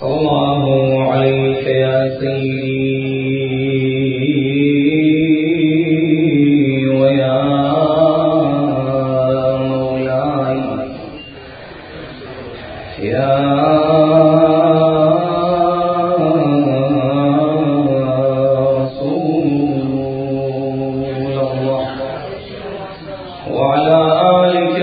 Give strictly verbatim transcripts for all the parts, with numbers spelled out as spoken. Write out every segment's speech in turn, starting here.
الله عليك يا سيدي ويا مولاي يا رسول الله وعلى آلك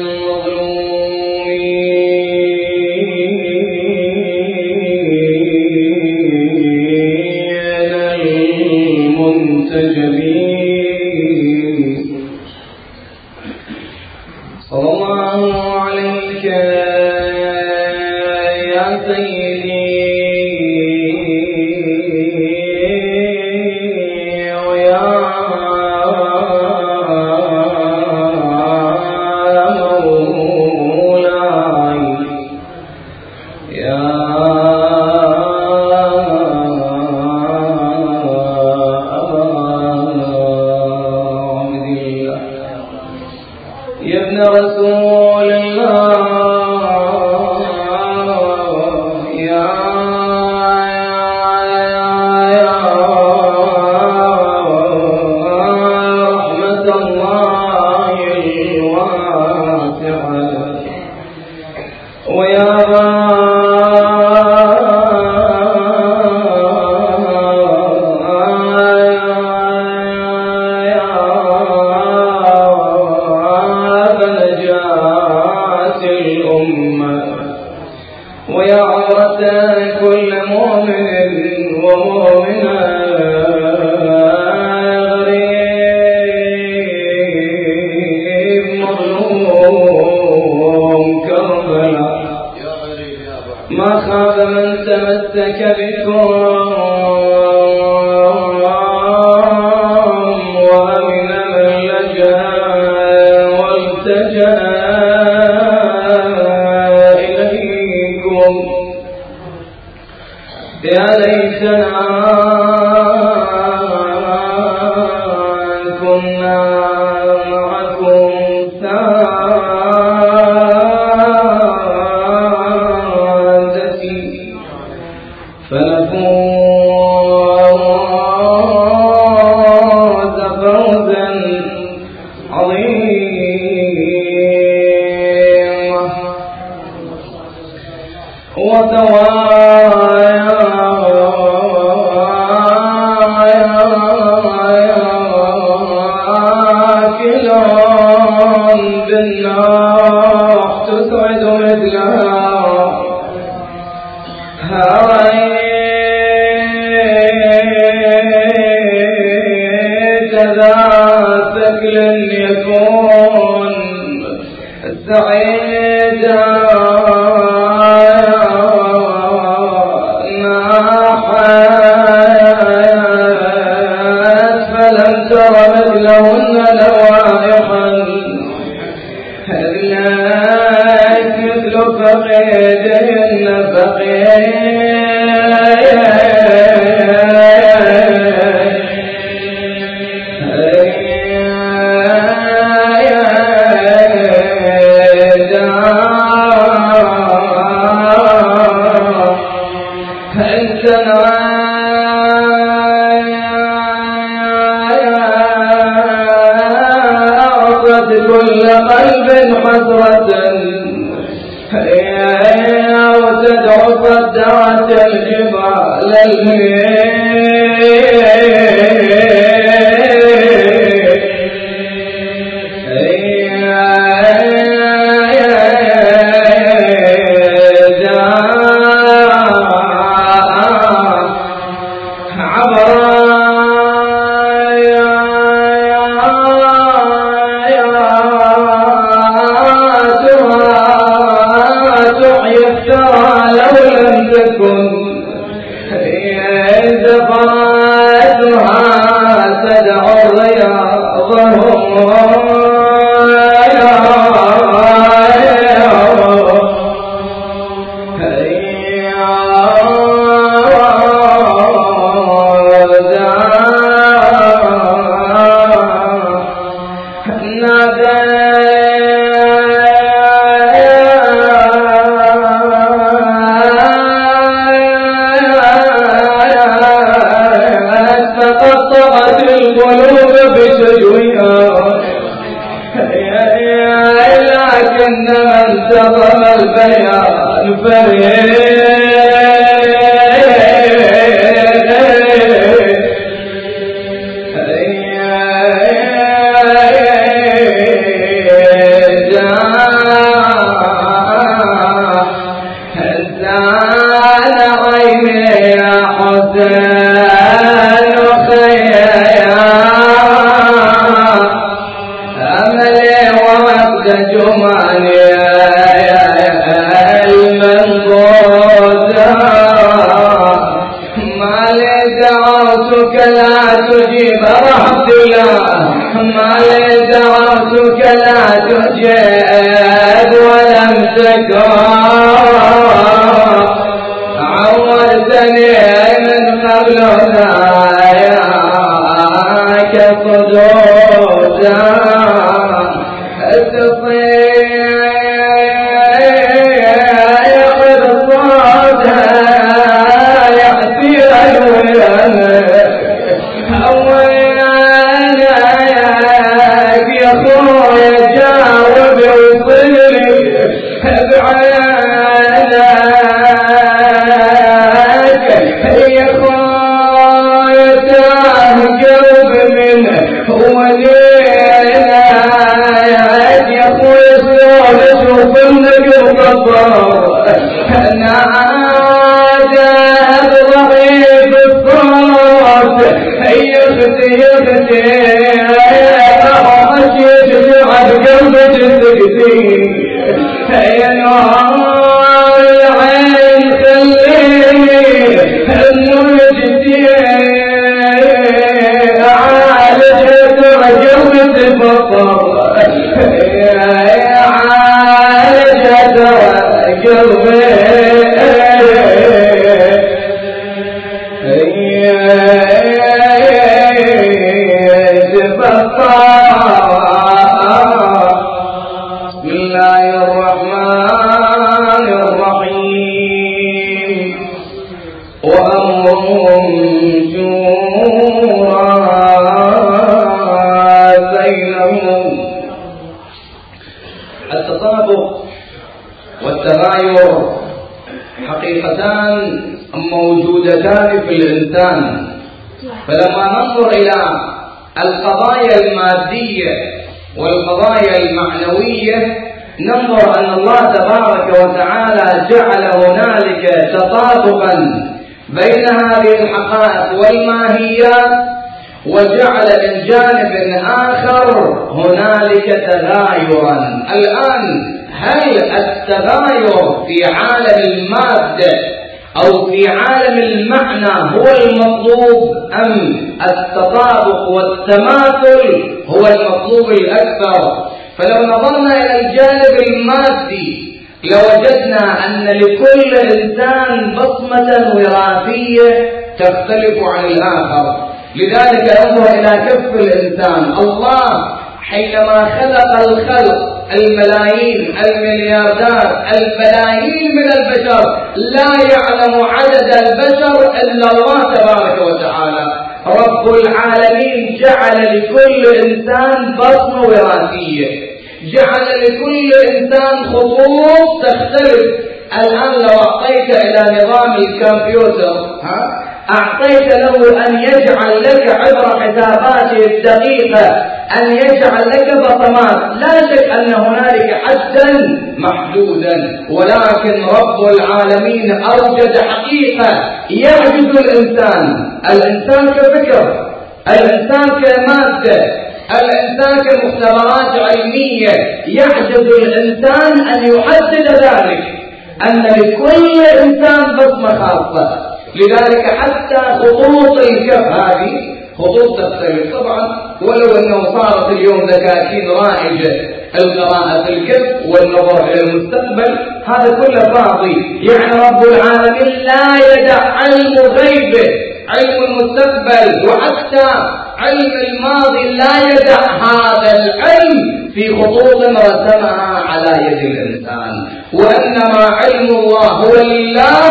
صلى الله عليك يا سيدي ويا مولاي يا يا ابن رسول الله يا رحمة الله الواسعة ويا ويا عورة كل مؤمن ومؤمنة غريب مظلوم كربلاء ما خاب من تمسك بكم وأمن من لجأ والتجأ يا ليتنا كنا معكم سادتي فنفوز فوزا عظيما وتوايا بالنار تسعد مثلها هويت ذا ثقل يكون سعيدا ناحت فلم تر مثلهن لوائحا هلت مثل فقيدهن كل قلب حسرة وتدعو صدعة الجبال فلما ننظر إلى القضايا المادية والقضايا المعنوية ننظر أن الله تبارك وتعالى جعل هنالك تطابقا بين هذه الحقائق والماهيات، وجعل من جانب آخر هنالك تغايرا. الآن هل التغاير في عالم المادة أو في عالم المعنى هو المطلوب أم التطابق والتماثل هو المطلوب الأكثر؟ فلو نظرنا إلى الجانب المادي لوجدنا أن لكل إنسان بصمة وراثية تختلف عن الآخر. لذلك انظر إلى كف الإنسان. الله حينما خلق الخلق الملايين الملياردات البلايين من البشر لا يعلم عدد البشر إلا الله تبارك وتعالى. رب العالمين جعل لكل إنسان بصمة وراثية، جعل لكل إنسان خطوط تختلف. الآن لو أعطيت إلى نظام الكمبيوتر ها أعطيت له أن يجعل لك عبر حساباته الدقيقة أن يجعل لك بصمات، لا شك أن هنالك حدا محدودا، ولكن رب العالمين أوجد حقيقة يعجز الإنسان. الإنسان كفكر، الإنسان كمادة، الإنسان كمختبرات علمية، يعجز الإنسان أن يحدد ذلك أن لكل إنسان بصمة خاصة. لذلك حتى خطوط الكف هذه خطوط تختلف طبعا، ولو أنه صارت اليوم دكاكين رائجة القراءة في الكف والنظر إلى المستقبل، هذا كله فاضي. يعني رب العالمين لا يدع علم غيبه، علم المستقبل وحتى علم الماضي، لا يدع هذا العلم في خطوط رسمها على يد الإنسان. وإنما علم الله هو لله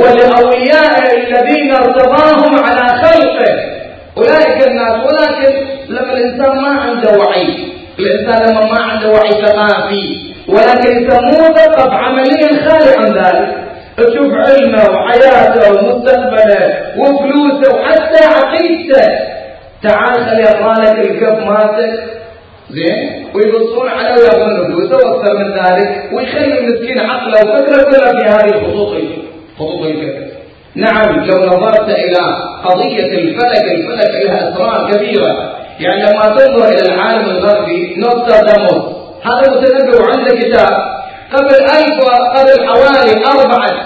ولأولياء الذين ارتضاهم على خلقه أولئك الناس. ولكن لما الإنسان ما عنده وعي، الإنسان لما ما عنده وعي ثقافي، ولكن يسموه ثقف عمليا خالي عن ذلك. تشوف علمه وحياته ومستقبله وفلوسه وحتى عقيدته. تعال خلي اقرا لك الكف مالتك زين، ويبصون عليه وياخذون فلوسه واكثر من ذلك، ويخلي المسكين عقله وفكره كلها في هذه الخطوط خطوط الكف. نعم لو نظرت الى قضيه الفلك، الفلك لها اسرار كبيره. يعني لما تنظر الى العالم الغربي، نوستراداموس هذا متنبئ وعنده كتاب قبل ألف قبل حوالي أربعة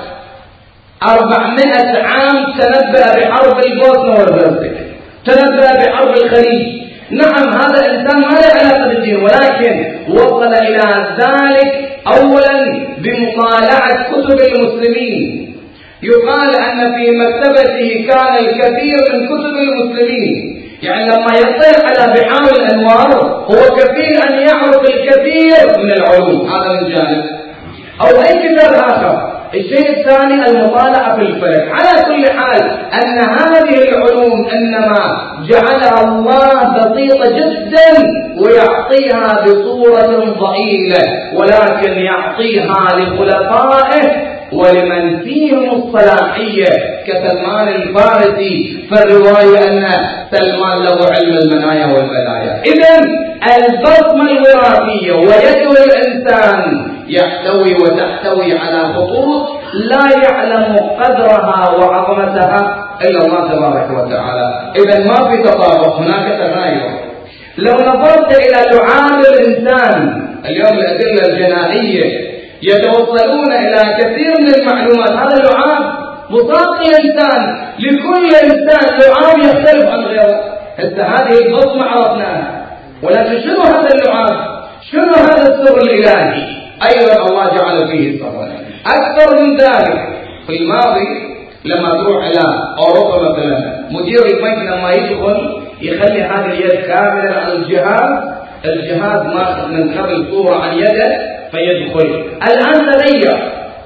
أربعمائة عام تنبأ بحرب البوسنة والهرسك، تنبأ بحرب الخليج. نعم هذا الإنسان ما له علاقة بالدين، ولكن وصل إلى ذلك أولا بمطالعة كتب المسلمين. يقال أن في مكتبته كان الكثير من كتب المسلمين، يعني لما يطلع على بحار الأنوار هو كفيل أن يعرف الكثير من العلوم. هذا من جانب، أو أي كتاب آخر. الشيء الثاني المطالعة في الفلك. على كل حال أن هذه العلوم إنما جعلها الله بسيطة جدا ويعطيها بصورة ضئيلة، ولكن يعطيها لخلفائه ولمن فيهم الصلاحية كسلمان الفارسي في الرواية أن سلمان له علم المنايا والبلايا. إذن البصمة الوراثية ويد الإنسان يحتوي وتحتوي على خطوط لا يعلم قدرها وعظمتها إلا الله تبارك وتعالى. إذن ما في تطابق، هناك تغاير. لو نظرت إلى لعاب الإنسان اليوم، الأدلة الجنائية يتوصلون إلى كثير من المعلومات. هذا اللعاب بطاقة الإنسان، لكل إنسان لعاب يختلف عن غيره. هسه هذه البصمة عرفناها، ولكن شنو هذا اللعاب؟ شنو هذا السر الإلهي؟ أيضا الله جعل فيه سرا أكثر من ذلك. في الماضي لما تروح إلى أوروبا مثلا، مدير البنك لما يدخل يخلي هذه اليد كاملة على الجهاز، الجهاز ماخذ من قبل صورة عن يده فيدخل. الآن تغير،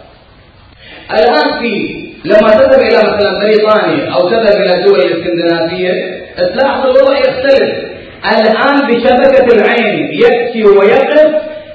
الآن في لما تذهب إلى مثلا بريطانيا أو تذهب إلى دول الاسكندنافية تلاحظ الوضع يختلف. الآن بشبكة العين يكشف ويقف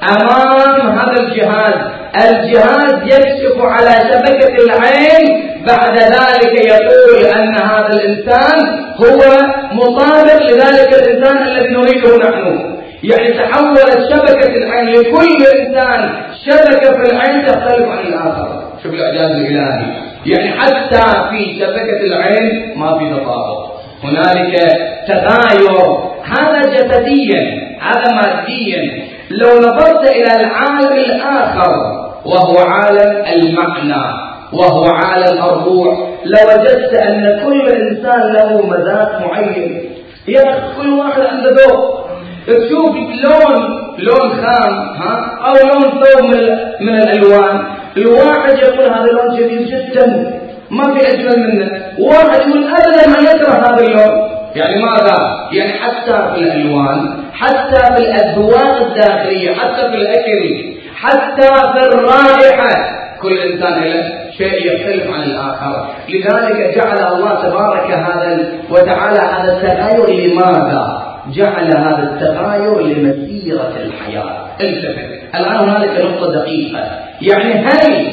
أمام هذا الجهاز، الجهاز يكشف على شبكة العين، بعد ذلك يقول أن هذا الإنسان هو مطابق لذلك الإنسان الذي نريده نحن. يعني تحولت شبكة العين لكل إنسان شبكة في العين تختلف عن الآخر. شوف الإعجاز الإلهي، يعني حتى في شبكة العين ما في تطابق، هنالك تغاير. هذا جسديا، هذا ماديا. لو نظرت إلى العالم الآخر وهو عالم المعنى وهو عالم الروح، لوجدت أن كل إنسان له مذاق معين. يعني كل واحد عنده ذوق. تشوف لون لون خام ها أو لون ثوب من, من الألوان، الواحد يقول هذا اللون جميل جدا ما في أجمل منه، واحد يقول أبدا ما يكره هذا اللون. يعني ماذا؟ يعني حتى في الألوان، حتى في الأذواق الداخلية، حتى في الأكل، حتى في الرائحة، كل إنسان له شيء يختلف عن الآخر. لذلك جعل الله تبارك هذا وتعالى هذا التغاير. لماذا؟ جعل هذا التغاير لمسيرة الحياة. التفت الآن هنالك نقطة دقيقة، يعني هل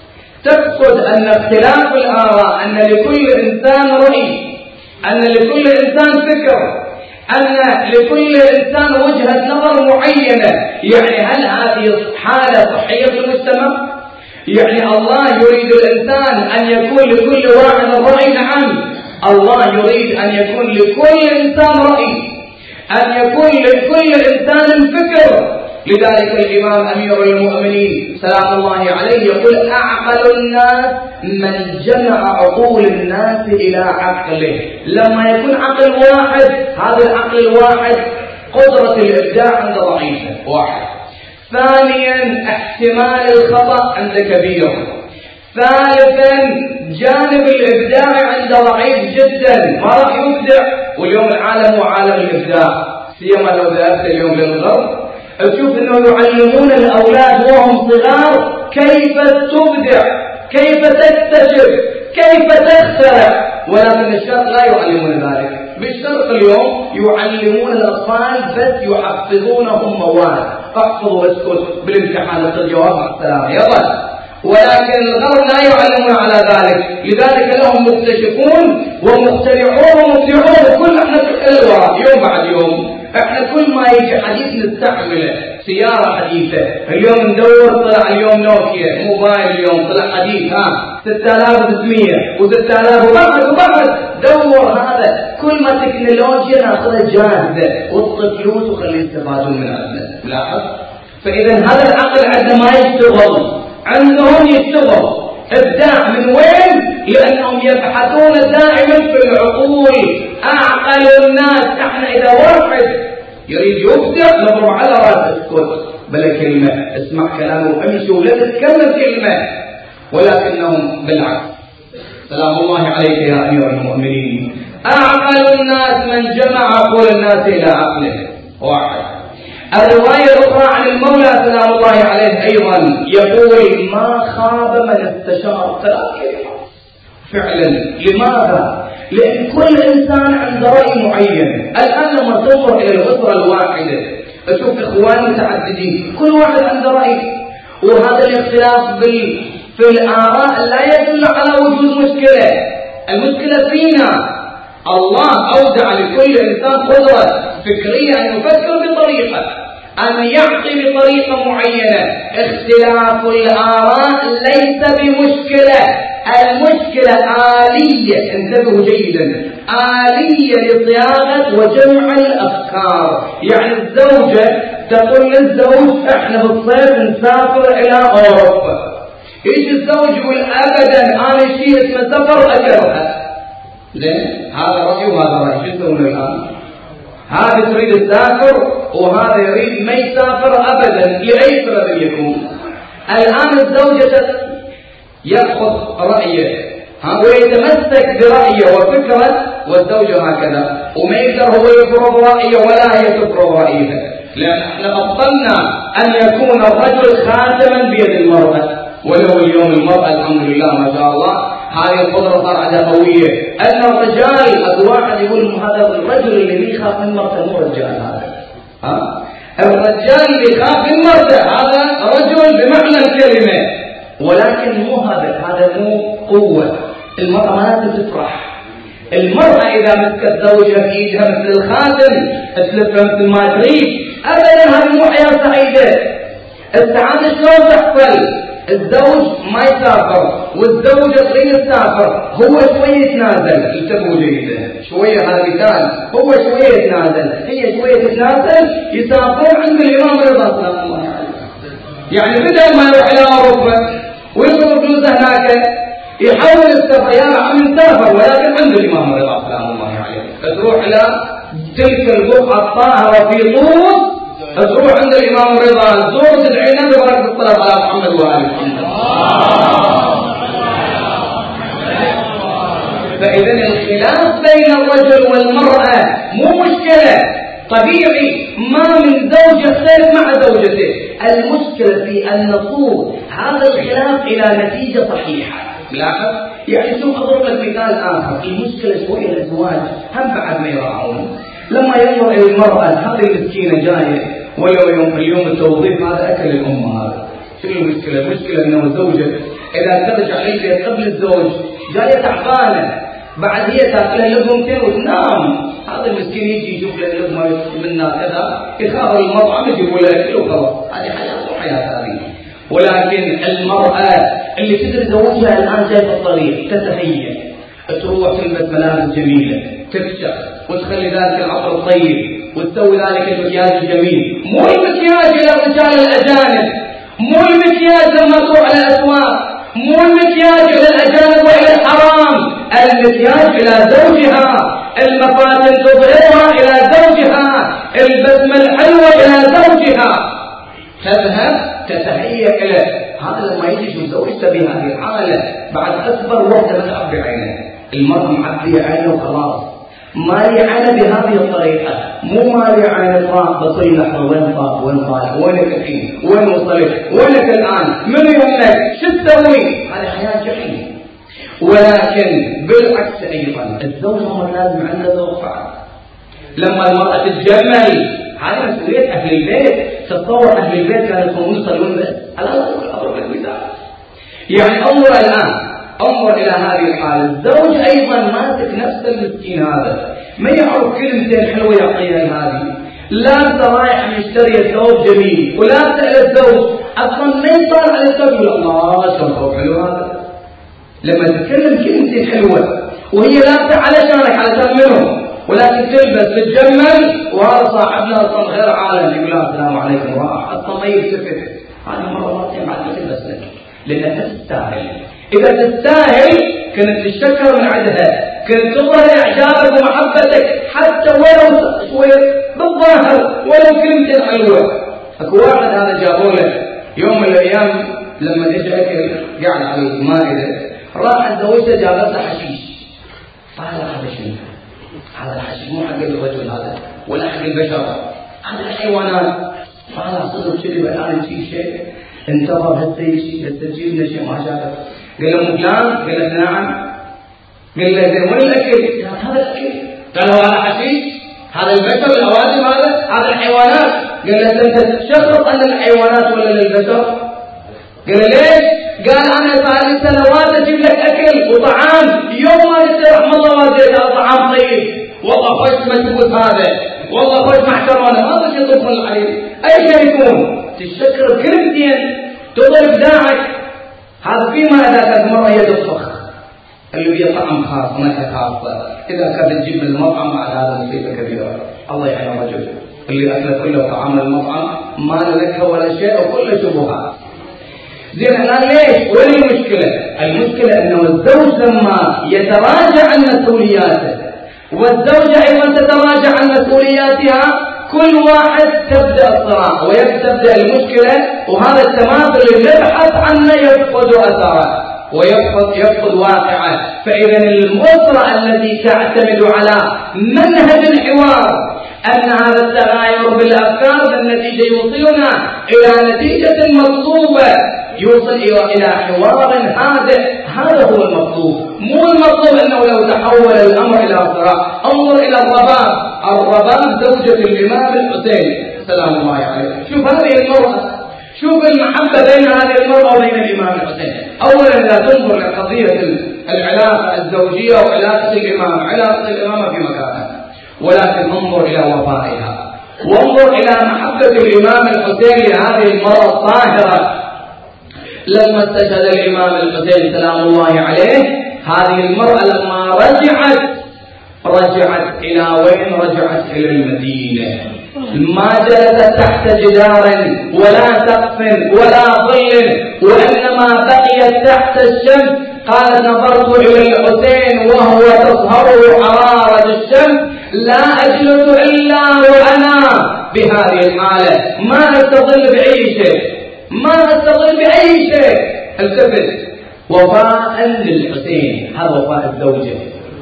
تقصد أن اختلاف الآراء أن لكل إنسان رأي، أن لكل إنسان فكر، أن لكل إنسان وجهة نظر معينة، يعني هل هذه حالة صحية في المجتمع؟ يعني الله يريد الإنسان أن يكون لكل واحد رأي؟ نعم، الله يريد أن يكون لكل إنسان رأي، أن يكون لكل إنسان فكر. لذلك الإمام أمير المؤمنين سلام الله عليه يقول أعقل الناس من جمع عقول الناس إلى عقله. لما يكون عقل واحد، هذا العقل الواحد قدرة الإبداع عند ضعيفة واحد. ثانيا احتمال الخطأ عند كبير. ثالثا جانب الإبداع عند ضعيف جدا، ما راح يبدع. واليوم العالم هو عالم الإبداع، سيما لو ذهبت اليوم للغرب تشوف انه يعلمون الاولاد وهم صغار كيف تبدع، كيف تكتشف، كيف تخترع. ولكن الشرق لا يعلمون ذلك. بالشرق اليوم يعلمون الاطفال بس يحفظونهم مواد، احفظوا واسكت بالامتحان الجواب مع السلامه يلا. ولكن الغرب لا يعلمون على ذلك، لذلك لهم مكتشفون ومخترعون ومبدعون. كل احنا الوراء يوم بعد يوم، احنا كل ما يجي حديث نستعمله. سيارة حديثة اليوم ندور، طلع اليوم نوكيا. موبايل اليوم طلع حديث ها ستة آلاف وستمية وستة آلاف وبعد وبعد دور. هذا كل ما تكنولوجيا ناخذها جاهزة وتطلب فلوس وخليه يستفادون من هذا. لاحظ. فإذا هذا العقل عندما ما يشتغل، عندهم يشتغل ابداع. من وين؟ لانهم يبحثون دائما في العقول. اعقل الناس. احنا اذا واحد يريد يبدع نضرب على راسه اسكت بلا كلمه، اسمع كلامه وامشي ولا تتكلم كلمه. ولكنهم بالعكس. سلام الله عليك يا امير المؤمنين. اعقل الناس من جمع عقول الناس الى عقله واحد. الرواية الأخرى عن المولى سلام الله عليه أيضا يقول ما خاب من استشار. فعلا. لماذا؟ لأن كل إنسان عنده رأي معين. الآن لما تنظر إلى الأسرة الواحدة تشوف إخوان متعددين، كل واحد عنده رأي، وهذا الاختلاف بال... في الآراء لا يدل على وجود مشكلة. المشكلة فينا. الله أودع لكل إنسان قدرة فكرية أن يفكر بطريقة، أن يعطي بطريقة معينة. اختلاف الآراء ليس بمشكلة. المشكلة آلية. انتبهوا جيدا. آلية لصياغة وجمع الأفكار. يعني الزوجة تقول للزوج احنا بالصيف نسافر إلى أوروبا. يجي الزوج يقول أبدا أنا شيء اسمه سفر أكرهه. زين، هذا رأي وهذا رأي. شو تسوون الآن؟ هذا تريد تسافر وهذا يريد ما يسافر أبدا لأي سبب يكون. الآن الزوجة يأخذ رأيه ويتمسك برأيه وفكرة، والزوجة هكذا، وما يقدر هو يفرض رأيه ولا هي تفرض رأيها. لأن احنا أفضلنا أن يكون الرجل خاتما بيد المرأة، ولو اليوم المرأة الحمد لله ما شاء الله هذه القدرة صار عندها قوية. أن الرجال قد واحد يقول هذا الرجل اللي يخاف من مرته مو رجال. هذا ها الرجال اللي يخاف من مرته هذا رجل بمعنى الكلمة، ولكن مو هذا هذا مو قوة. المرأة ما لازم تفرح. المرأة إذا مسكت زوجها في إيدها مثل الخاتم تلفها مثل ما تريد أبدا، هذه مو حياة سعيدة. السعادة شلون تحصل؟ الزوج ما يسافر والزوجة تريد تسافر، هو شوية يتنازل. انتبهوا جيدا، شوية هذا مثال. هو شوية يتنازل، هي شوية تتنازل، يسافرون عند الإمام رضا سلام الله عليه. يعني بدل ما يروح إلى أوروبا ويصرف فلوسه هناك يحول السفر. يا عم نسافر ولكن عند الإمام رضا سلام الله عليه. تروح إلى تلك البقعة الطاهرة في طوس، تروح عند الإمام رضا زور تدعي النبي بركة الصلاة على محمد وآل محمد. فإذا الخلاف بين الرجل والمرأة مو مشكلة، طبيعي. ما من زوج يختلف مع زوجته. المشكلة في أن نصوغ هذا الخلاف إلى نتيجة صحيحة. لاحظ. يعني شوف أضرب لك مثال آخر. المشكلة شوية الأزواج هم بعد ما يراعون. لما ينظر إلى المرأة هذه المسكينة جاية، ولو يوم اليوم التوظيف هذا أكل الأمة. هذا شو المشكلة؟ المشكلة أنه الزوجة إذا ترجع عليه قبل الزوج جاية تعبانة، بعد هي تاكلها لقمتين وتنام. هذا المسكين يجي يشوف له لقمة منا كذا، يخاف المطعم يجيبوا له أكل وخلاص. هذه حياة وحياة هذه. ولكن المرأة اللي تدري زوجها الآن جاي في الطريق تتهيأ، تروح تلبس ملابس جميلة، تفشخ وتخلي ذلك العطر الطيب وتسوي ذلك المكياج الجميل. مو المكياج إلى الرجال الأجانب، مو المكياج لما تروح على الأسواق، مو المكياج إلى الأجانب وإلى الحرام، المكياج إلى زوجها، المفاتن تظهرها إلى زوجها، البسمة الحلوة إلى زوجها. تذهب تتهيأ إليه. هذا لما يجي شو زوجته بهذه الحالة بعد أكبر وحدة ما تعبي عينه. المرأة معبية عينه وخلاص. مالي عينه بهذه الطريقة، مو مالي عينه طاق بطيء لحظة. وين طاق؟ وين طاق؟ وينك الحين؟ وين وصلت؟ وينك الآن؟ من يمك؟ شو تسوي؟ هذه حياة جحيم. ولكن بالعكس أيضا الزوج هو لازم عنده ذوق فعال. لما المرأة تتجمل هذه مسؤولية أهل البيت. تتصور أهل البيت كانوا يصومون يصلون بس؟ الآن أضرب لك مثال. يعني انظر الآن، انظر إلى هذه الحالة. الزوج أيضا ماسك نفس المسكين هذا، ما يعرف كلمتين حلوة يعطيها لهذه. لا أنت رايح يشتري ثوب جميل ولا تسأل الزوج أصلا ما يطلع على الثوب يقول الله شو ثوب حلو هذا. لما تتكلم كلمتين حلوة وهي لابسة علشانك علشان منهم، ولكن تلبس تتجمل وهذا صاحبنا اصلا غير عالم يقول السلام عليكم وراح اصلا ما يلتفت. هذه مره مرتين بعد ما تلبس لك لانها تستاهل. اذا تستاهل كنت تشكر من عندها، كنت تظهر اعجابك ومحبتك حتى ولو شويه بالظاهر ولو كلمتين حلوه. اكو واحد هذا جابوا له يوم من الايام لما اجى اكل قاعد على المائده، راح زوجته جابت له حشيش. قال هذا شنو؟ هذا الحشيش مو حق الرجل هذا ولا حق البشر، هذا الحيوانات. قال صدق كذي الان في شيء انتظر هسه شيء هسه تجيب لنا شيء ما شافه. قال له مو فلان؟ قال له نعم. قال له زين وين الاكل؟ قال هذا الاكل. قال له هذا حشيش؟ هذا البشر الاوادم هذا؟ هذا الحيوانات. قال له انت تشرط ان الحيوانات ولا للبشر؟ قال له ليش؟ قال انا صار لي سنوات اجيب لك اكل وطعام، يوم ما قلت رحم الله والديك هذا طعام طيب، والله خوش مجبوط هذا، والله خوش محترمه، ما بدي تدخل عليه اي شيء يكون تشكر بكلمتين تضرب ابداعك. هذا فيما اذا كانت مره يد الفخ اللي بيه طعم خاص نكهه خاصه، اذا كانت تجيب من المطعم بعد هذا مصيبه كبيره. الله يعين الرجل اللي اكل كله طعام المطعم ما له نكهه ولا شيء وكله شبهات. زين الآن ليش؟ وين المشكلة؟ المشكلة أنه الزوج لما يتراجع عن مسؤولياته والزوجة أيضا تتراجع عن مسؤولياتها، كل واحد تبدأ الصراع ويبدأ المشكلة، وهذا التماثل اللي نبحث عنه يفقد أثره ويفقد يفقد واقعه. فإذا الأسرة التي تعتمد على منهج الحوار أن هذا التغاير بالأفكار بالنتيجة يوصلنا إلى نتيجة مطلوبة، يوصل إلى حوار هادئ. هذا هو المطلوب، مو المطلوب أنه لو تحول الأمر إلى صراع. انظر إلى الرباب، الرباب زوجة الإمام الحسين سلام الله عليه. شوف هذه المرأة، شوف المحبة بين هذه المرأة وبين الإمام الحسين. أولا لا تنظر لقضية العلاقة الزوجية وعلاقة الإمام، علاقة الإمامة في مكانها، ولكن انظر إلى وفائها وانظر إلى محبة الإمام الحسين لهذه المرأة الطاهرة. لما استشهد الإمام الحسين سلام الله عليه، هذه المرأة لما رجعت رجعت إلى وين؟ رجعت إلى المدينة. ما جلست تحت جدار ولا سقف ولا ظل، وإنما بقيت تحت الشمس. قالت نظرت إلى الحسين وهو تصهره حرارة الشمس، لا أجلس إلا وأنا بهذه الحالة، ما أستظل بأي شيء، ما أستظل بأي شيء. التفت، وفاء للحسين، هذا وفاء الزوجة،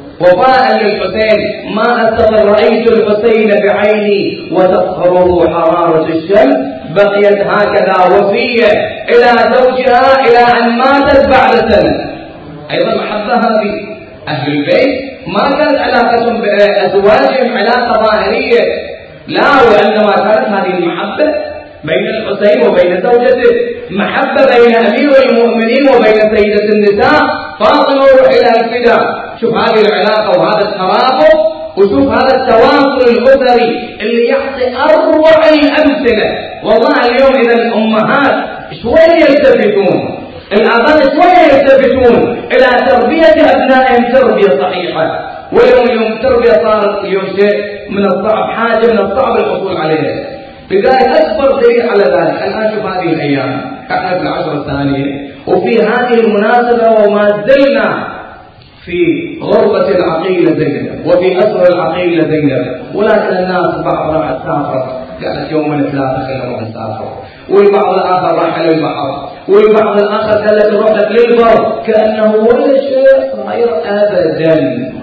وفاء للحسين. ما أستظل، رأيت الحسين بعيني وتصهره حرارة الشمس، بقيت هكذا وفية إلى زوجها إلى أن ماتت بعد سنة. أيضا محبة هذه أهل البيت، ما كانت علاقتهم بأزواجهم علاقة ظاهرية، لا، وإنما كانت هذه المحبة بين الحسين وبين زوجته، محبة بين أمير المؤمنين وبين سيدة النساء فاطمة روح إلى الفداء. شوف هذه العلاقة وهذا الترابط، وشوف هذا التواصل الأسري اللي يعطي أروع الأمثلة. والله اليوم إذا الأمهات شوية يلتفتون، الآباء شوية يلتفتون إلى تربية أبنائهم تربية صحيحة. واليوم اليوم التربية صارت اليوم شيء من الصعب، حاجة من الصعب الحصول عليها. لذلك أكبر دليل على ذلك الآن شوف هذه الأيام، احنا في العشر الثانية وفي هذه المناسبة وما زلنا في غربة العقيلة زينب وفي أسر العقيلة زينب، ولكن الناس بعض راح تسافر، قالت يومين ثلاثة خلينا نروح نسافر، والبعض الآخر راح للبحر، والبعض الآخر قال لك نروح لك للبر، كأنه ولا شيء صاير أبدا.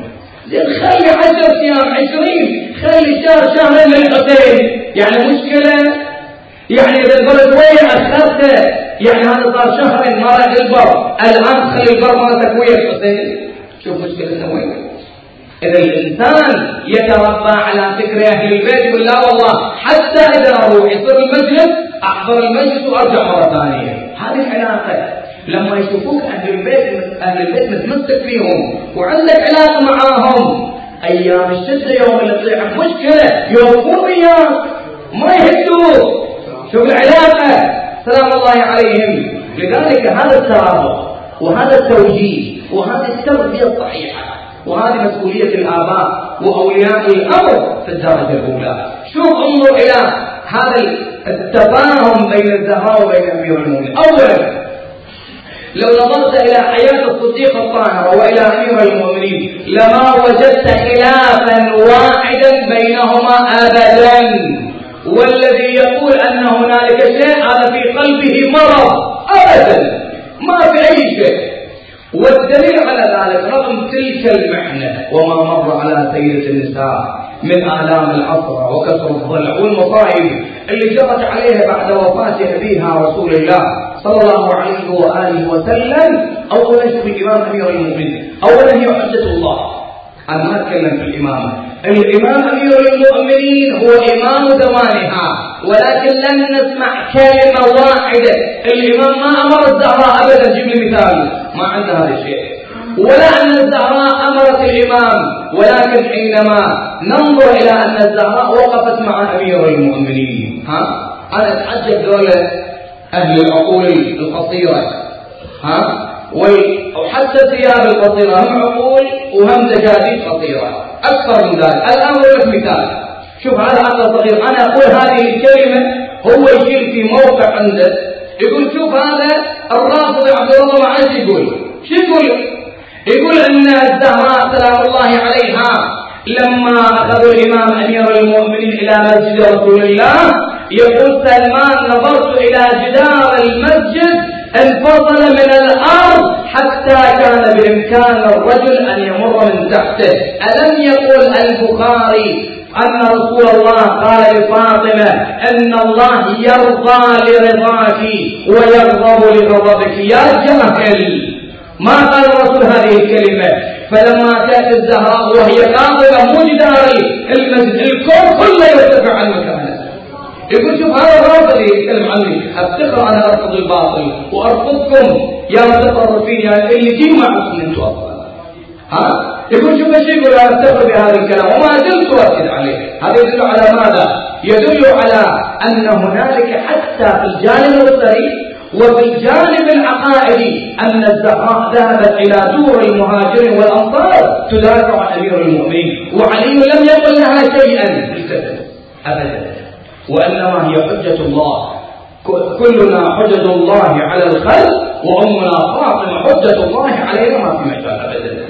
خلي عشر أيام عشرين، خلي شهر شهرين للحسين، يعني مشكلة؟ يعني إذا البر شوية أخرته، يعني هذا صار شهرين ما راح للبر، الآن خلي البر مالتك ويا الحسين. شوف مشكلتنا وين؟ إذا الإنسان يتربى على فكر أهل البيت يقول لا والله حتى إذا أروح يصير المجلس أحضر المجلس وأرجع مرة ثانية. هذه العلاقة. لما يشوفوك أهل البيت أهل البيت متمسك فيهم وعندك علاقة معاهم، أيام الشدة يوم اللي تصير مشكلة يوقفون وياك ما يهدوك. شوف العلاقة سلام الله عليهم. لذلك هذا الترابط وهذا التوجيه وهذه التربية الصحيحة وهذه مسؤولية الآباء وأولياء الأمر في الدرجة الأولى. شوف انظر إلى هذا التفاهم بين الزهراء وبين أمير المؤمنين. أولا لو نظرت إلى حياة الصديق الطاهرة وإلى أمير المؤمنين لما وجدت خلافا واحدا بينهما أبدا، والذي يقول أن هنالك شيء هذا في قلبه مرض أبدا، ما في أي شيء. والدليل على ذلك رغم تلك المحنة وما مر على سيدة النساء من آلام العصر وكسر الضلع والمصائب اللي جرت عليها بعد وفاة أبيها رسول الله صلى الله عليه وآله وسلم. أولا شوف الإمام أمير المؤمنين، أولا هي حجة الله. أنا ما أتكلم في الإمامة، الإمام أمير المؤمنين هو إمام زمانها، ولكن لن نسمع كلمة واحدة الإمام ما أمر الزهراء أبدا. جيب لي مثال، ما عندنا هذا الشيء. ولا أن الزهراء أمرت الإمام، ولكن حينما ننظر إلى أن الزهراء وقفت مع أمير المؤمنين، ها أنا أتعجب ذولا أهل العقول القصيرة، ها وحتى الثياب القصيرة هم عقول وهم دجاجيج قصيرة أكثر من ذلك. الآن لك مثال، شوف هذا عقل صغير، أنا أقول هذه الكلمة هو يشيل في موقع عنده يقول شوف هذا الرافض عبد الله معاذ يقول شو يقول؟ يقول أن الزهراء سلام الله عليها لما أخذوا الإمام أمير المؤمنين إلى مسجد رسول الله يقول سلمان نظرت إلى جدار المسجد انفصل من الأرض حتى كان بإمكان الرجل أن يمر من تحته. ألم يقول البخاري أن رسول الله قال لفاطمة أن الله يرضى لرضاك ويغضب لغضبك؟ يا جاهل، ما قال الرسول هذه الكلمة. فلما كانت الزهراء وهي قاطبة مو جداري المسجد الكون كله يرتفع عن مكانه. يقول شوف هذا الرافض يتكلم عني، افتخر انا ارفض الباطل وارفضكم يا متطرفين يا اللي جي معكم انتم اصلا. ها يقول شوف ايش يقول، انا افتخر بهذا الكلام وما زلت اؤكد عليه. هذا يدل على ماذا؟ يدل على ان هنالك حتى في الجانب البصري وفي الجانب العقائدي أن الزهراء ذهبت إلى دور المهاجرين والأنصار تدافع عن أمير المؤمنين، وعلي لم يقل لها شيئا أبدا، وإنما هي حجة الله. كلنا حجة الله على الخلق، وأمنا فاطمة حجة الله علينا، ما في مجال أبدا.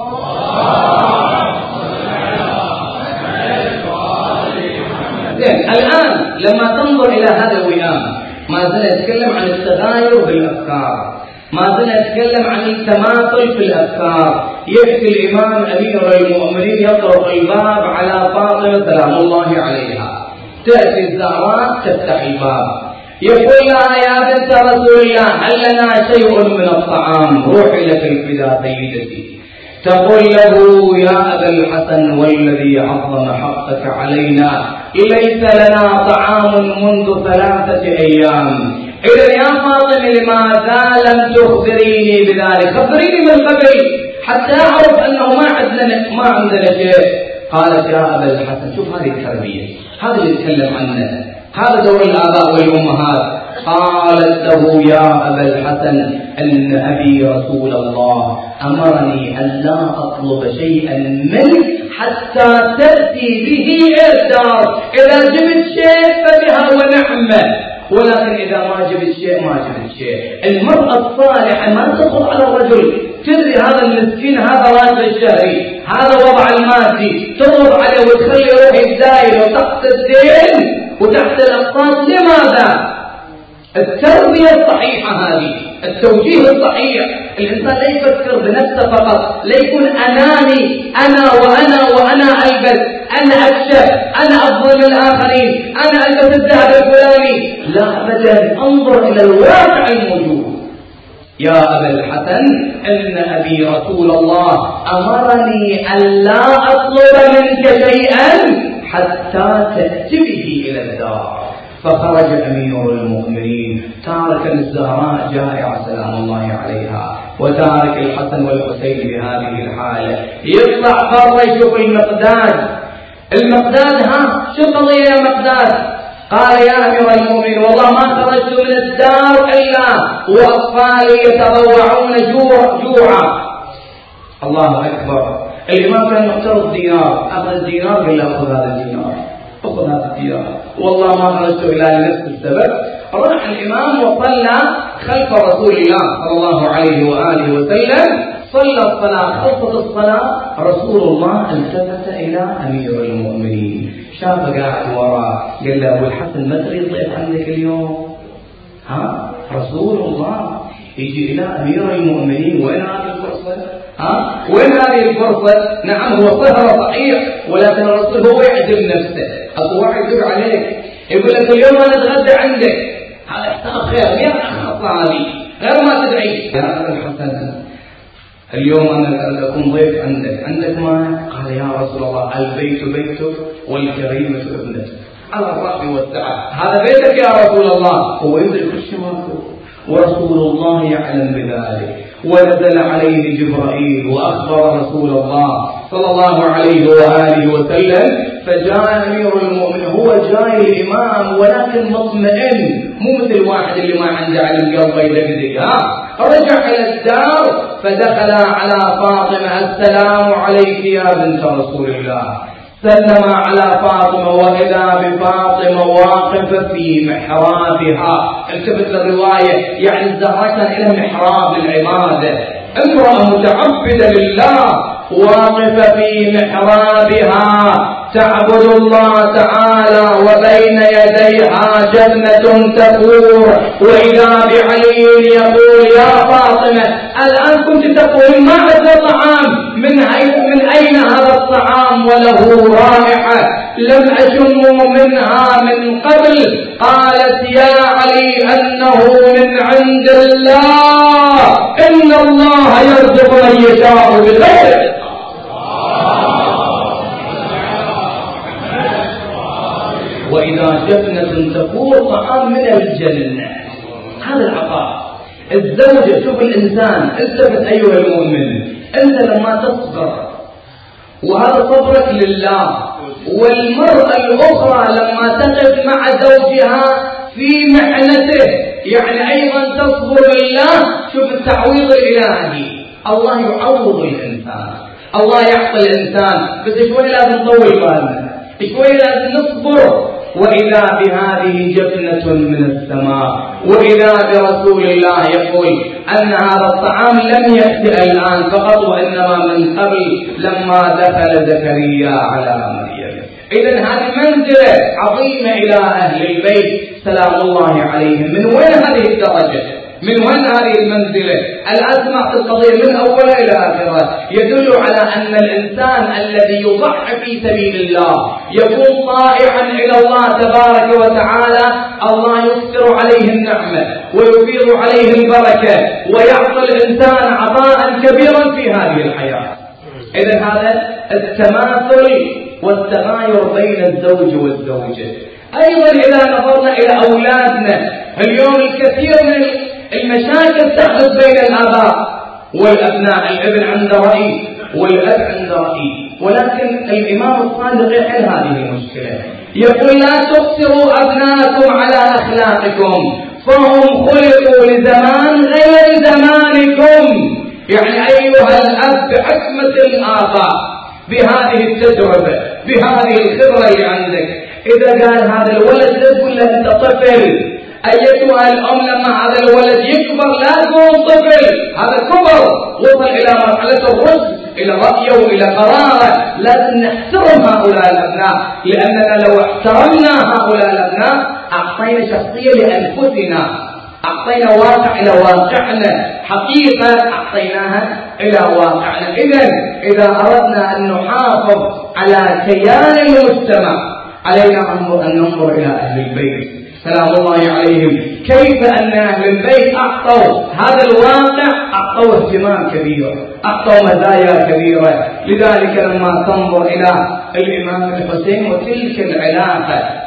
الآن لما تنظر إلى هذا الوئام ما زلنا نتكلم عن التغاير بالأفكار، ما زلنا نتكلم عن التماثل في الأفكار. يأتي الإمام أمير المؤمنين يطرق الباب على فاطمة سلام الله عليها، تأتي الزهراء تفتح الباب يقول لها يا بنت رسول الله هل لنا شيء من الطعام؟ روحي لك الفداء سيدتي. تقول له يا أبا الحسن والذي عظم حقك علينا ليس لنا طعام منذ ثلاثة أيام. إذا يا فاطمة لماذا لم تخبريني بذلك؟ خبريني من قبل حتى أعرف أنه ما عندنا ما عندنا شيء. قالت يا أبا الحسن، شوف هذه التربية، هذا اللي يتكلم عنه، هذا دور الآباء والأمهات. قالت له يا أبا الحسن أن أبي رسول الله أمرني أن لا أطلب شيئا منك حتى تأتي به إردار. إذا جبت شيء فبها ونعمة، ولكن إذا ما جبت شيء ما جبت شيء. المرأة الصالحة ما تدخل على الرجل تدري هذا المسكين هذا راتب الشهري هذا وضع المادي، تضرب عليه وتخلي روح الدائرة وتحت الدين وتحت الأقساط. لماذا؟ التربية الصحيحة هذه، التوجيه الصحيح. الإنسان لا يفكر بنفسه فقط، لا يكون أناني، أنا وأنا وأنا ألبس، أنا أكشف، أنا أفضل من الآخرين، أنا ألبس الذهب الفلاني. لا أبدا، انظر إلى الواقع الموجود. يا أبا الحسن إن أبي رسول الله أمرني أن لا أطلب منك شيئا حتى تأتي به إلى الدار. فخرج أمير المؤمنين تارك الزهراء جائعة سلام الله عليها وتارك الحسن والحسين بهذه الحالة. يطلع برا يشوف المقداد. المقداد ها شو قضية يا مقداد؟ قال يا أمير المؤمنين والله ما خرجت من الدار إلا وأطفالي يتضوعون جوع جوعا. الله أكبر. الإمام كان يقترض دينار، أخذ الدينار قال له أخذ هذا الدينار، أخذ هذا الدينار، والله ما خرجت إلا لنفس السبب. راح الإمام وصلى خلف رسول الله صلى الله عليه وآله وسلم، صلى الصلاة، خلصت الصلاة، رسول الله التفت إلى أمير المؤمنين، شافه قاعد وراه، قال له أبو الحسن ما تريد ضيف عندك اليوم؟ ها؟ رسول الله يجي إلى أمير المؤمنين، وين هذه الفرصة؟ ها؟ وين هذه الفرصة؟ نعم هو سهر صحيح، ولكن الرسول هو يعزم نفسه. أبو واحد يدق عليك يقول لك اليوم أنا أتغدى عندك، هذا إحسان خير، يا أخي هذه غير ما تدعي. يا أبو الحسن اليوم أنا أكون ضيف عندك، عندك ما؟ قال يا رسول الله البيت بيتك والكريمة ابنتك، على الرأي والسعة، هذا بيتك يا رسول الله. هو يدرك كل ماكو، ورسول الله يعلم بذلك، ونزل عليه جبرائيل وأخبر رسول الله صلى الله عليه وآله وسلم. فجاء أمير المؤمنين، هو جاي الإمام ولكن مطمئن، مو مثل واحد اللي ما عنده علم قلبه يدقدق. ها رجع إلى الدار فدخل على فاطمة، السلام عليك يا بنت رسول الله. سلم على فاطمة وإذا بفاطمة واقفة في محرابها. التفت للرواية يعني الزهرة كان إلى محراب العبادة، امرأة متعبدة لله واقفة في محرابها تعبد الله تعالى، وبين يديها جنة تفور. وإذا بعلي يقول يا فاطمة الآن كنت تقول ما عندنا طعام، من من أين هذا الطعام وله رائحة لم أشم منها من قبل؟ قالت يا علي أنه من عند الله، إن الله يرزق من يشاء بغير. وإذا جنة تفور طعام من الجنة، هذا العطاء. الزوجة شوف الإنسان، التفت أيها المؤمن، أنت لما تصبر وهذا صبرك لله، والمرأة الأخرى لما تقف مع زوجها في محنته يعني أيضا تصبر لله. شوف التعويض الإلهي، الله يعوض الإنسان، الله يعطي الإنسان، بس شوي لازم نطول بالنا، شوي لازم نصبر. وإذا بهذه جنة من السماء، وإذا برسول الله يقول أن هذا الطعام لم يأتي الآن فقط، وإنما من قبل لما دخل زكريا على مريم. إذن هذه منزلة عظيمة إلى أهل البيت سلام الله عليهم. من وين هذه الدرجة؟ من وين هذه المنزلة؟ الأسماء في القضية من أولها إلى آخرها يدل على أن الإنسان الذي يضحي في سبيل الله يكون طائعا إلى الله تبارك وتعالى، الله يكثر عليه النعمة ويفيض عليه البركة ويعطي الإنسان عطاء كبيرا في هذه الحياة. إذن هذا التماثل والتغاير بين الزوج والزوجة. أيضا إذا نظرنا إلى أولادنا اليوم، الكثير من المشاكل تحدث بين الآباء والأبناء، الابن عنده رأي والأب عنده رأي، ولكن الإمام الصادق يحل هذه المشكلة، يقول لا تقصروا أبناءكم على أخلاقكم فهم خلقوا لزمان غير زمانكم. يعني أيها الأب بحكمة الآباء، بهذه التجربة، بهذه الخبرة اللي عندك، إذا قال هذا الولد لا تقول له أنت طفل. أيتها الأم لما هذا الولد يكبر لا تقول طفل، هذا كبر وصل إلى مرحلة الرشد، إلى رأيه وإلى قراره. لازم نحترم هؤلاء الأبناء، لأننا لو احترمنا هؤلاء الأبناء أعطينا شخصية لأنفسنا، أعطينا واقع إلى واقعنا، حقيقة أعطيناها إلى واقعنا. إذن إذا أردنا أن نحافظ على كيان المجتمع علينا أن ننظر إلى أهل البيت سلام الله عليهم، كيف أن أهل البيت أعطوا هذا الواقع، أعطوا اهتمام كبير، أعطوا مزايا كبيرة. لذلك لما تنظر إلى الإمام الحسين وتلك العلاقة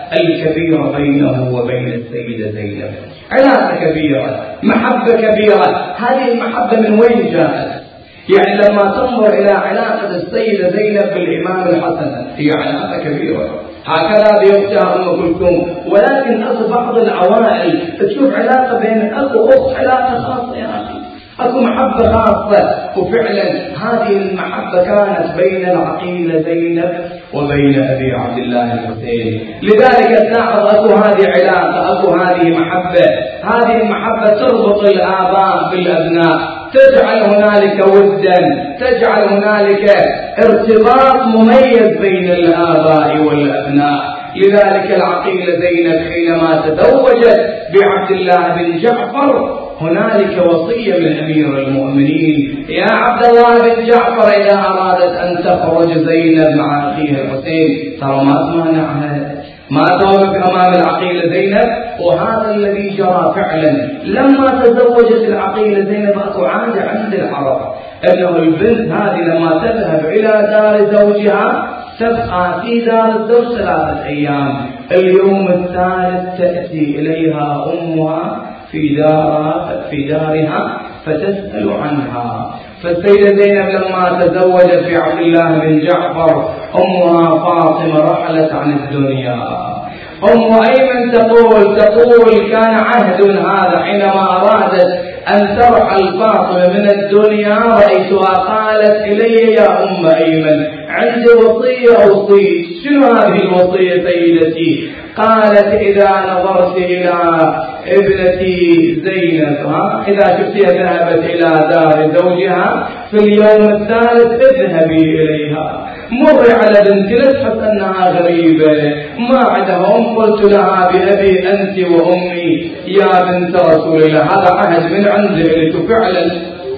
الكبيرة بينه وبين السيدة زينب. علاقة كبيرة، محبة كبيرة. هذه المحبة من وين جاءت؟ يعني لما تنظر إلى علاقة السيدة زينب بالإمام الحسن هي علاقة كبيرة، هكذا بيختها أم كلثوم. ولكن أكو بعض العوائل تشوف علاقة بين أكو أخت علاقة خاصة، يا أخي أكو محبة خاصة. وفعلا هذه المحبة كانت بين العقيلة زينب وبين أبي عبد الله الحسين. لذلك تلاحظ أكو هذه علاقة، أكو هذه محبة. هذه المحبة تربط الآباء بالأبناء، تجعل هنالك ودا، تجعل هنالك ارتباط مميز بين الآباء والأبناء. لذلك العقيلة زينب حينما تزوجت بعبد الله بن جعفر هنالك وصية من أمير المؤمنين: يا عبد الله بن جعفر إذا أرادت أن تخرج زينب مع أخيها الحسين ترى ما تمانعها، ما توقف أمام العقيلة زينب. وهذا الذي جرى فعلا. لما تزوجت العقيلة زينب أكو عادة عند العرب أنه البنت هذه لما تذهب إلى دار زوجها تبقى في دار الزوج ثلاثة أيام. اليوم الثالث تأتي إليها أمها في دارها في دارها فتسأل عنها. فالسيدة زينب لما تزوجت في عبد الله بن جعفر أمها فاطمة رحلت عن الدنيا. أم أيمن تقول تقول كان عهد هذا حينما أرادت أن ترحل فاطمة من الدنيا رأيتها قالت إلي: يا أم أيمن عندي وصية أوصيك. شنو هذه الوصية سيدتي؟ قالت: إذا نظرت إلى ابنتي زينب ها إذا شفتها ذهبت إلى دار زوجها في اليوم الثالث اذهبي إليها، مري على بنتي لا تحس أنها غريبة ما عندها أم. قلت لها: بأبي أنت وأمي يا بنت رسول الله، هذا عهد من عندك. فعلا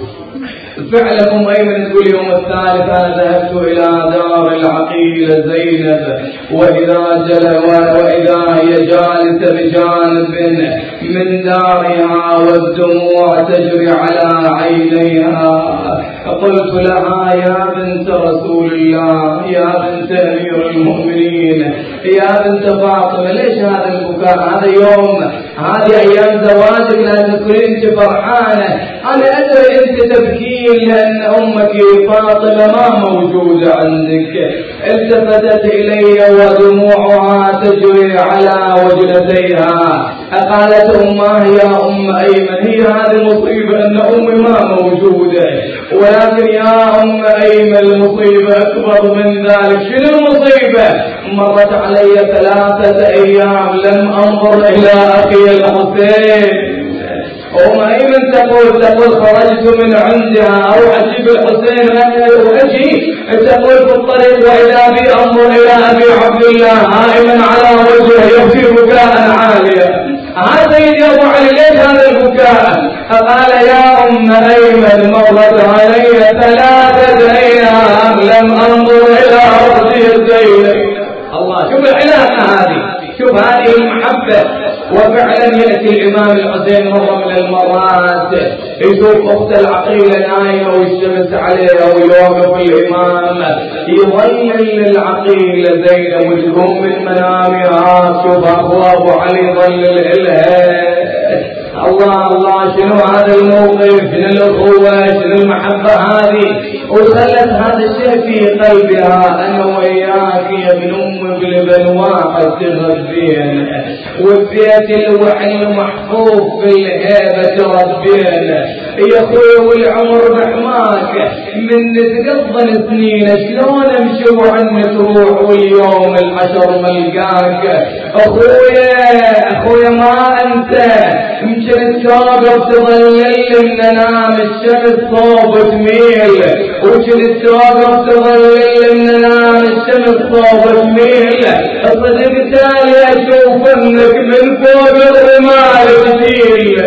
فعلا أم أيمن تقول: يوم الثالث أنا ذهبت إلى دار العقيلة زينب وإذا جل وإذا هي جالسة بجانب من دارها والدموع تجري على عينيها. قلت لها: يا بنت رسول الله، يا بنت أمير المؤمنين، يا بنت فاطمة، ليش هذا البكاء؟ هذا يوم، هذه أيام زواجك لازم تكونين أنت فرحانة. أنا أدري أنت تبكين لأن أمك فاطمة ما موجودة عندك. التفتت إلي ودموعها تجري على وجنتيها. قالت أمها: يا أم أيمن، هي هذه المصيبة أن أمي ما موجودة، ولكن يا أم أيمن المصيبة أكبر من ذلك. شنو المصيبة؟ مرت علي ثلاثة أيام لم أنظر إلى أخي الحسين. أم أيمن تقول تقول خرجت من عندها أروح أجيب الحسين وأجي، تقول في الطريق وإذا بي أنظر إلى أبي عبد الله هائما على وجهه يبكي بكاء عاليا. هذا يا أبو علي ليش هذا البكاء؟ فقال: يا أم أيمن مرت علي ثلاثة أيام لم أنظر إلى أختي زينب. الله، شوف العلاقة هذه، شوف هذه المحبة. وفعلا يأتي الإمام الحسين مرة من المرات يشوف أخت العقيلة نايمة والشمس عليها ويوقف الإمام يظلل للعقيلة زينب وتقوم من منامها. شوف أبو علي ظلل لها. الله الله، شنو هذا الموقف؟ شنو الأخوة؟ شنو المحبة هذه؟ وخلت هذا الشيء في قلبها. أنا وياك يا ابن أم بلبن واحد تغذين، والبيت الوحل محفوظ بالهيبة ربين. يا أخوي والعمر بحماك من تقضن سنين شلون امشي وعنك تروح واليوم الحشر ملقاك. أخويا أخويا ما أنت يمكن توقف تظلل من نام الشمس صوب تميل، ويمكن توقف تظلل من نام الشمس صوب تميل. صدق تالي أشوف انك من فوق الرمال تزيل.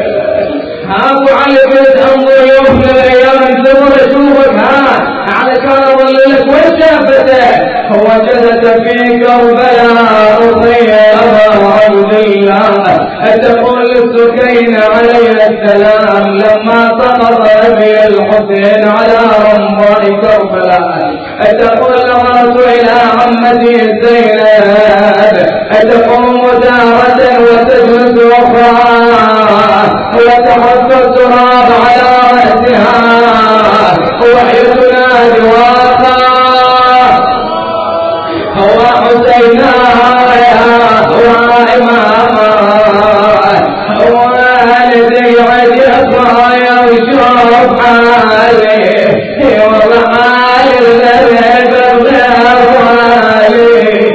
أبو علي بن أنظر يوم من الأيام انتظر أشوفك ها علشان أظللك وشافته وجدت في كربلاء أخي أبا عبد الله. تقول السكين عليه السلام لما سقط أبي الحسين على رمضاء كربلاء، تقول نظرت إلى عمتي زينب تقوم تارة وتجلس أخرى وتحط التراب على رأسها وهي تنادي واقع هو حسينا وإماما والدي عجبا يشوف حالي وحالي الذي بالغير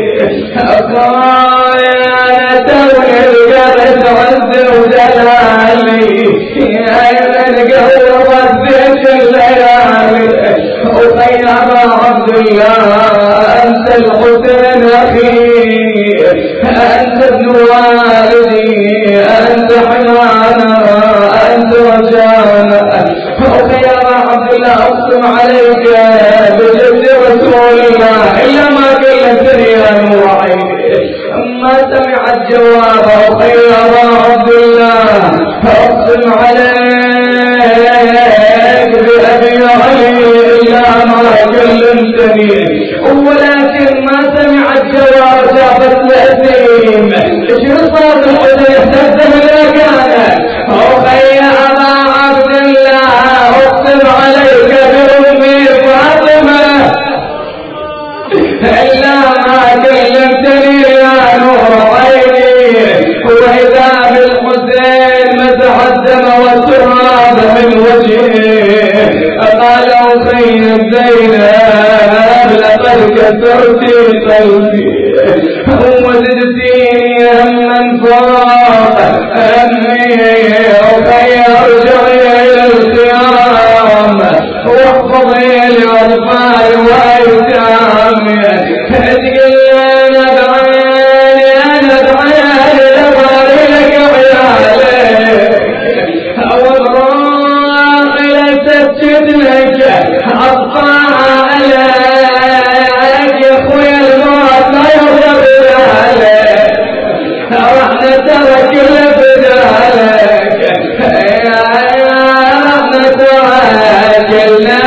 أنا توني الجرس عز وجلالي يا القلب وزيت الليالي أخي أبا عبد الله أنت الحسين أخي أنت ابن والدي أنت حنانا أنت رجانا أخي أبا عبد الله أقسم عليك بجد رسول الله إلا ما قلتني يا نور عيني ما سمع الجواب أخي أبا عبد الله أقسم عليك بأبي علي إلا ما كلمتني ولكن ما سمع الجواب جابت الأثيم شو صار الحزن اهتز إلى كان أخي أبا عبد الله أقسم عليك بأمي فاطمة إلا ما كلمتني يا نور عيني وإذا بالحسين مسح الدم والتراب من وجهه قال أخي زينب لقد كسرت قلبي وزدتيني هما فوق همي أخي ارجعي إلى القيام واحفظي لأطفال وأيتامي تقول أنا بعيني أنا بعيني لباري لك عيالي والروح لتسجد لك أطفال عليك يا أخويا الموت لا يغلب عليك رحنا ترى كل بدالك يا رحنا ترى كلنا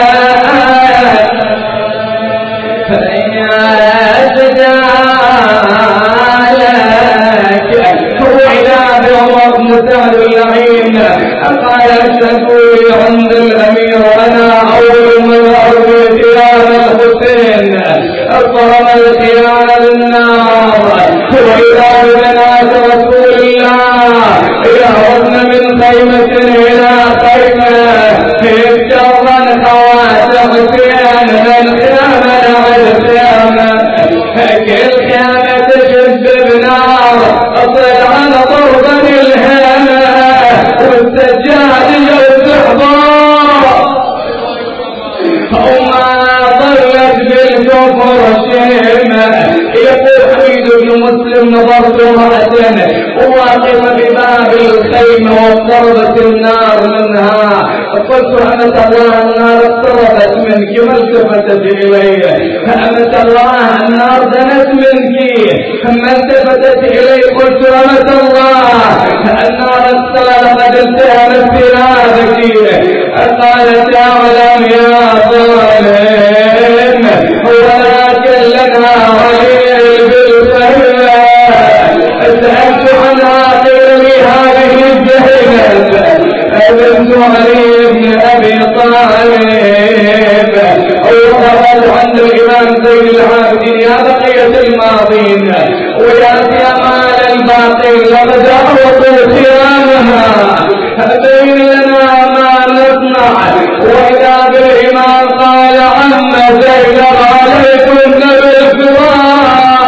سهل اللعين قال اشتكوا عند الامير انا اول من ارجو خيار الحسين اصرم الخيار للنار واذا ببنات رسول الله يهربن من خيمه الى خيمه يفترن خواتم حسين من خيامه نعد خيامه كل خيامه تشب بنار اصل على ضربه الهامه والسجاد يستحضر وما ضلت بالكفر شيمة يقول حميد بن مسلم نظرت امرأة واقفة بباب الخيمة واقتربت النار منها قلت أمة الله النار اقتربت منك ما التفتت إلي أمة الله النار دنت منك ما التفتت إلي قلت أمة الله النار اقتربت التهمت ثيابك قالت أعلم يا ظالم ولكن لنا ولي بالخير سألت عنها قيل لي هذه الزينب بنت علي بن أبي طالب وقفت عند الإمام زين العابدين يا بقية الماضين ويا أمال الباقين لقد أعوضوا خيامها بين لنا ما نصنع وإذا بالإمام قال عم زينب عليكم بالفراق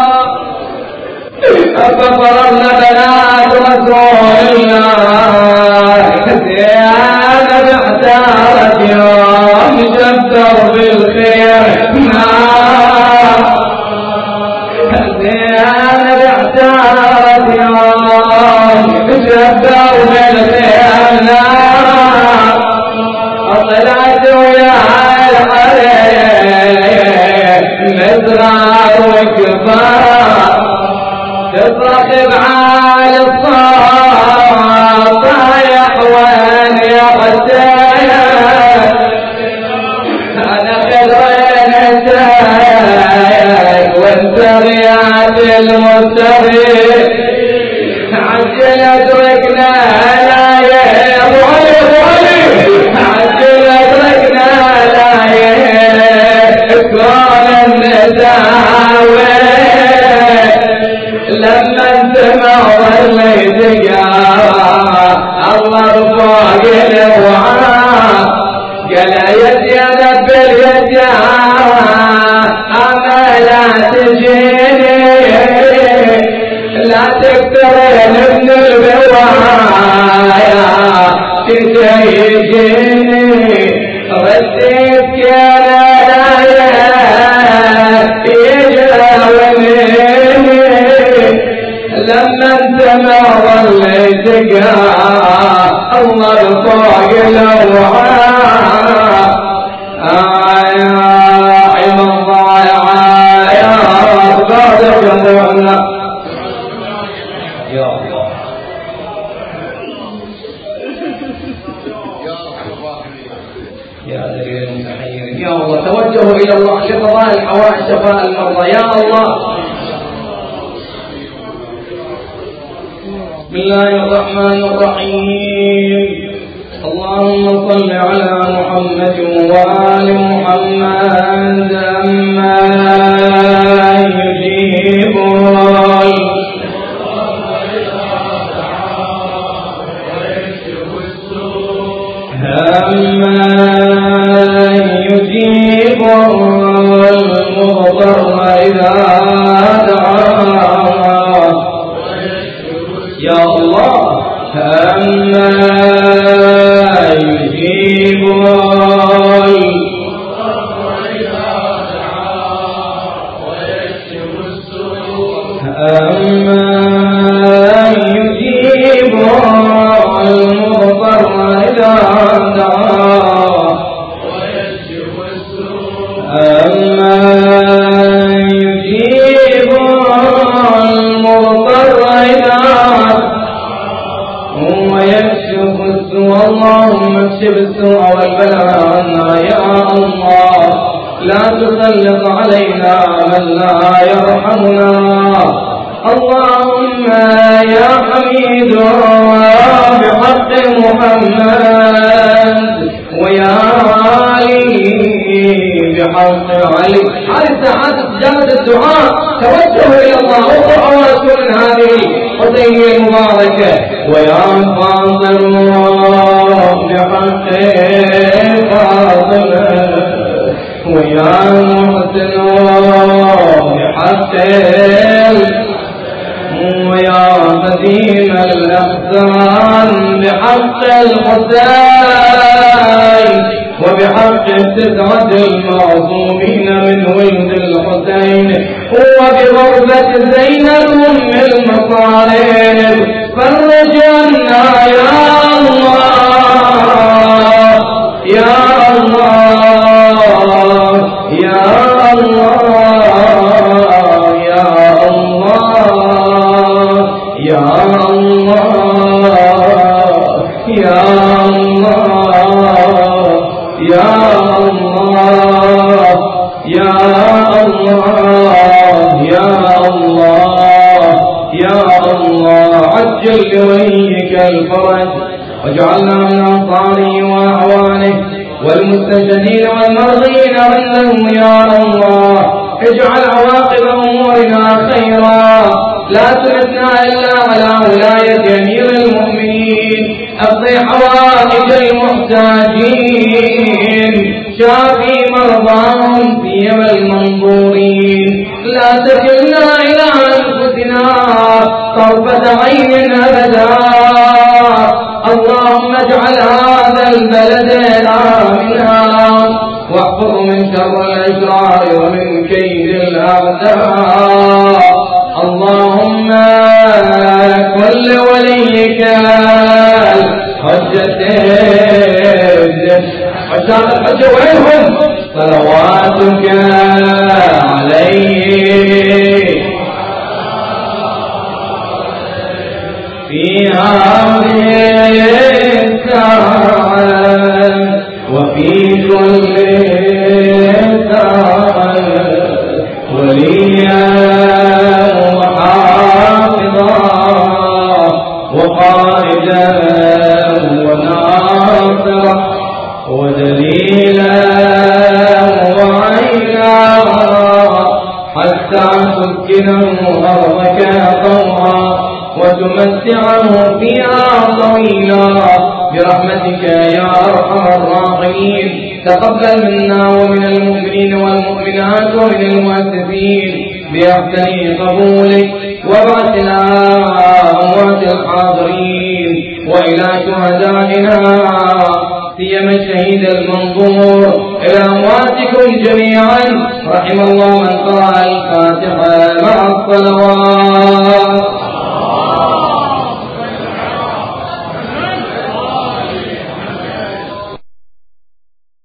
ففررنا بنات رسول الله زينب احتارت يوم جبر بالخير نار زينب احتارت يوم جبر بالخير نار طلعت ويا الحريم مزرار وكفار تصرخ بعال الصوت يا اخوان يا حسين انا خضرين انتاك وانت غيات الموت نبتغي عجل أدركنا لا يهوى عجل أدركنا لا يهوى كون النساوي لما انتمع ظليت الله فوق الوعاء قال يا نب اليد أما لا تجيني لا تكترين من البوايا تتيجيني رديت كلالايا يجاوني لما انت ما ظليت الله فوق الوعاء آيا عين الضايعة يا أخبار جمعنا يا الله يا دليل المتحيرين يا الله توجهوا إلى الله لقضاء الحوائج شفاء المرضى يا الله. بسم الله الرحمن الرحيم اللهم صل على محمد وآل محمد أما يجيب أما يجيب المضطر إذا دعاه يا الله أما يجيب المضطر إذا دعاه ويكشف السوء أما يجيب المضطر إذا دعاه ويكشف السوء أما يجيب المضطر إذا ويكشف السوء اللهم اكشف السوء والبلاء عنا يا الله لا تسلط علينا من لا يرحمنا اللهم يا حميد بحق محمد ويا علي بحق علي. هذه ساعات استجابة الدعاء توجهوا إلى الله وقعوا من هذه الحسين المباركة ويا فاطر بحق فاطمة ويا محسن بحق ويا قديم الأحزان بحق الحسين وبحق التسعة المعصومين من ولد الحسين وبغربة زينب أم المصالح فرج عنا يا الله يا الله يا الله يا الله يا الله يا الله يا الله يا الله يا الله يا الله عجل لوليك الفرج واجعلنا من أنصاره وأعوانه والمستجدين والمرضين عنه يا الله اجعل عواقب أمورنا خيرا لا تمتنا إلا على ولاية أمير المؤمنين اقضي حوائج المحتاجين شافي مرضاهم فيما المنظورين لا تكلنا إلى أنفسنا طرفة عين أبدا اللهم اجعل هذا البلد آمنا واحفظه من شر الأشرار ومن كيد الأعداء اللهم كل وليك حجة عشان الحجة وينهم صلواتك عليه في هذه الساعة وفي كل ساعة وليا وحافظا وتسكنه أرضك طوعا وتمتعه فيها طويلا برحمتك يا أرحم الراحمين. تقبل منا ومن المؤمنين والمؤمنات ومن المؤسسين بأحسن قبولك، وابعثنا أموات الحاضرين وإلى شهدائنا سيما الشهيد المنظور، إلى أمواتكم جميعا. رحم الله من قرأ الفاتحة مع الصلوات.